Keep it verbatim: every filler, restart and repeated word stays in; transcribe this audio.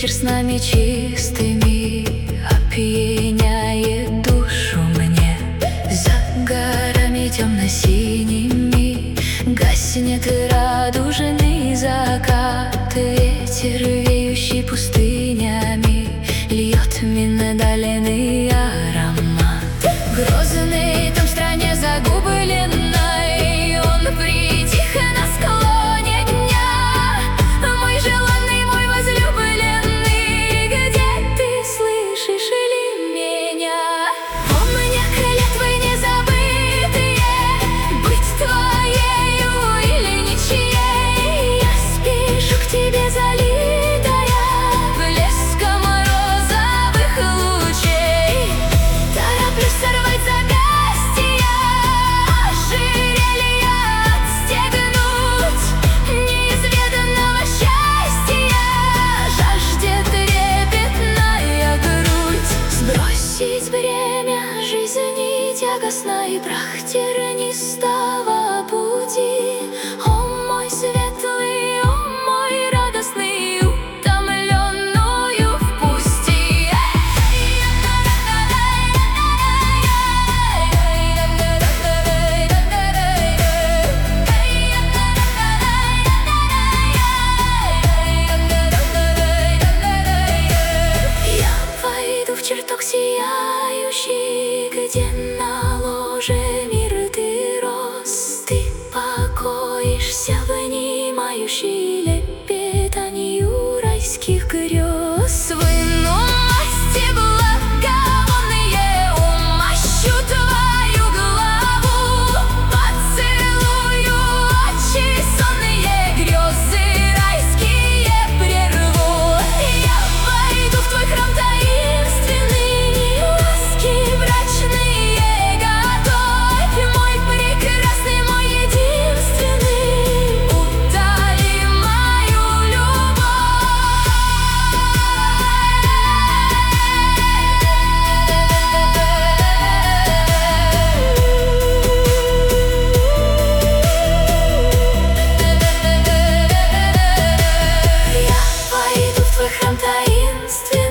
вечер с нами чистыми опьяняет душу мне. За горами темно-синими гаснет радужный закат. Ветер, веющий пустынями, льет миндальный аромат. Грозный там в стране загубленной, он притих на склоне дня. Мой желанный, мой возлюбленный, где ты слышишь ли меня? Помня клятвы незабытые, быть твоею или ничьей, я спешу к тебе залитая блеском розовых лучей. Тороплюсь сорвать запястья, ожерелья отстегнуть. Неизведанного счастья жаждет трепетная грудь. Сбросить бремя жизни тягостной, прах тернистого пути. О мой светлый, о мой радостный, утомленную впусти. Я войду в чертог сияющий, где на ложе мир ты рос. Ты покоишься, внимающий лепетанью райских грез. В инности благовонные умощу твою главу, поцелую очи сонные, грезы райские прерву. Я войду в твой храм таинственный, ласки брачные готовь. Мой прекрасный, мой единственный, утоли мою любовь. Я войду в твой храм таинственный,